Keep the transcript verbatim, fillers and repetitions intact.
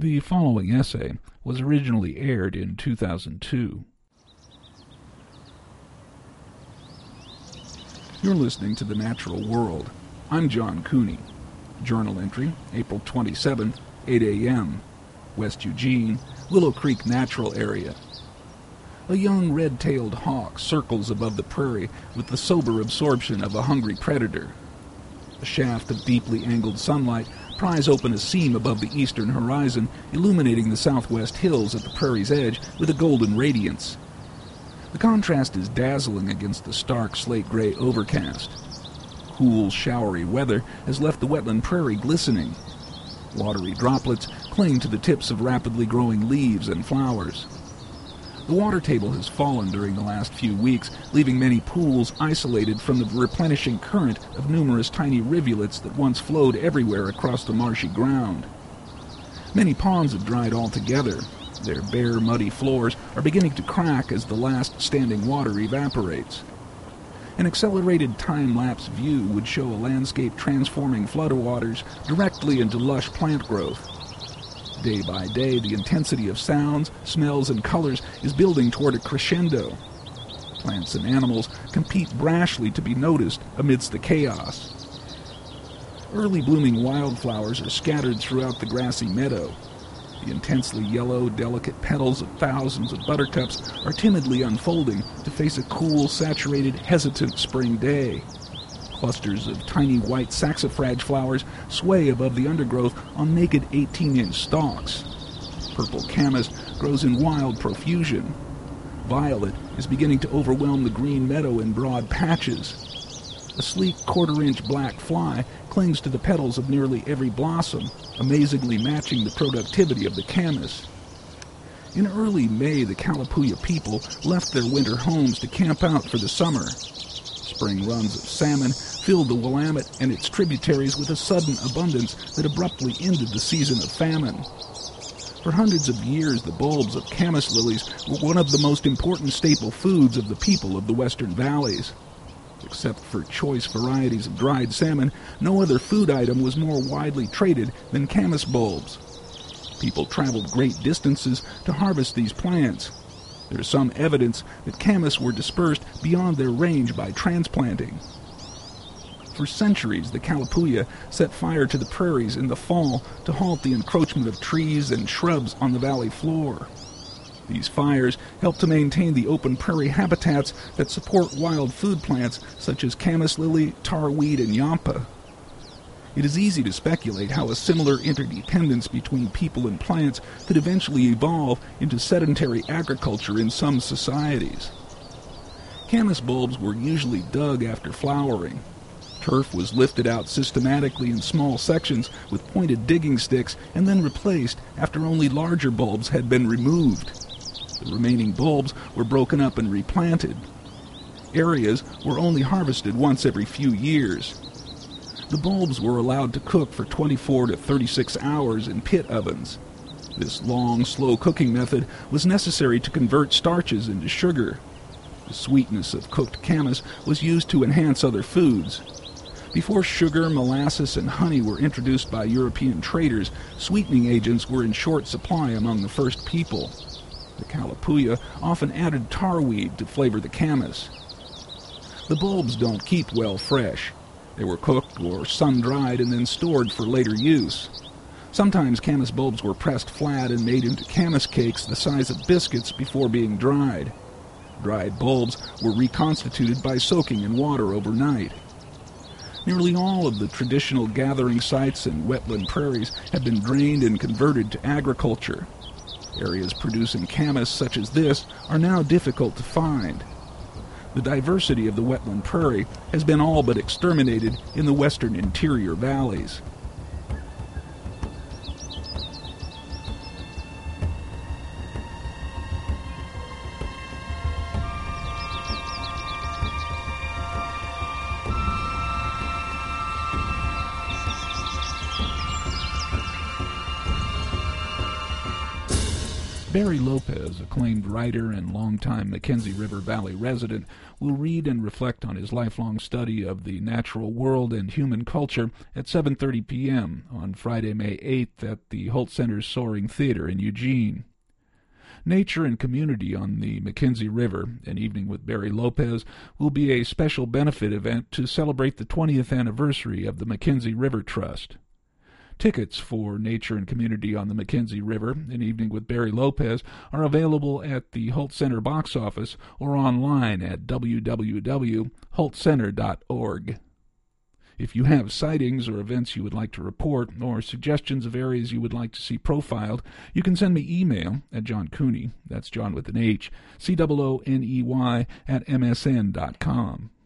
The following essay was originally aired in two thousand two. You're listening to The Natural World. I'm John Cooney. Journal entry, April twenty-seventh, eight a.m., West Eugene, Willow Creek Natural Area. A young red-tailed hawk circles above the prairie with the sober absorption of a hungry predator. A shaft of deeply angled sunlight pries open a seam above the eastern horizon, illuminating the southwest hills at the prairie's edge with a golden radiance. The contrast is dazzling against the stark slate-gray overcast. Cool, showery weather has left the wetland prairie glistening. Watery droplets cling to the tips of rapidly growing leaves and flowers. The water table has fallen during the last few weeks, leaving many pools isolated from the replenishing current of numerous tiny rivulets that once flowed everywhere across the marshy ground. Many ponds have dried altogether. Their bare, muddy floors are beginning to crack as the last standing water evaporates. An accelerated time-lapse view would show a landscape transforming floodwaters directly into lush plant growth. Day by day, the intensity of sounds, smells, and colors is building toward a crescendo. Plants and animals compete brashly to be noticed amidst the chaos. Early blooming wildflowers are scattered throughout the grassy meadow. The intensely yellow, delicate petals of thousands of buttercups are timidly unfolding to face a cool, saturated, hesitant spring day. Clusters of tiny white saxifrage flowers sway above the undergrowth on naked eighteen-inch stalks. Purple camas grows in wild profusion. Violet is beginning to overwhelm the green meadow in broad patches. A sleek quarter-inch black fly clings to the petals of nearly every blossom, amazingly matching the productivity of the camas. In early May, the Kalapuya people left their winter homes to camp out for the summer. Spring runs of salmon filled the Willamette and its tributaries with a sudden abundance that abruptly ended the season of famine. For hundreds of years, the bulbs of camas lilies were one of the most important staple foods of the people of the western valleys. Except for choice varieties of dried salmon, no other food item was more widely traded than camas bulbs. People traveled great distances to harvest these plants. There is some evidence that camas were dispersed beyond their range by transplanting. For centuries, the Kalapuya set fire to the prairies in the fall to halt the encroachment of trees and shrubs on the valley floor. These fires help to maintain the open prairie habitats that support wild food plants such as camas lily, tarweed, and yampa. It is easy to speculate how a similar interdependence between people and plants could eventually evolve into sedentary agriculture in some societies. Camas bulbs were usually dug after flowering. Turf was lifted out systematically in small sections with pointed digging sticks and then replaced after only larger bulbs had been removed. The remaining bulbs were broken up and replanted. Areas were only harvested once every few years. The bulbs were allowed to cook for twenty-four to thirty-six hours in pit ovens. This long, slow cooking method was necessary to convert starches into sugar. The sweetness of cooked camas was used to enhance other foods. Before sugar, molasses, and honey were introduced by European traders, sweetening agents were in short supply among the first people. The Kalapuya often added tarweed to flavor the camas. The bulbs don't keep well fresh. They were cooked or sun-dried and then stored for later use. Sometimes camas bulbs were pressed flat and made into camas cakes the size of biscuits before being dried. Dried bulbs were reconstituted by soaking in water overnight. Nearly all of the traditional gathering sites and wetland prairies have been drained and converted to agriculture. Areas producing camas such as this are now difficult to find. The diversity of the wetland prairie has been all but exterminated in the western interior valleys. Barry Lopez, acclaimed writer and longtime Mackenzie River Valley resident, will read and reflect on his lifelong study of the natural world and human culture at seven thirty p.m. on Friday, May eighth at the Holt Center's Soaring Theater in Eugene. Nature and Community on the Mackenzie River, an evening with Barry Lopez, will be a special benefit event to celebrate the twentieth anniversary of the Mackenzie River Trust. Tickets for Nature and Community on the Mackenzie River, an evening with Barry Lopez, are available at the Holt Center box office or online at w w w dot holt center dot org. If you have sightings or events you would like to report, or suggestions of areas you would like to see profiled, you can send me email at John Cooney, that's John with an H, C O O N E Y, at M S N dot com.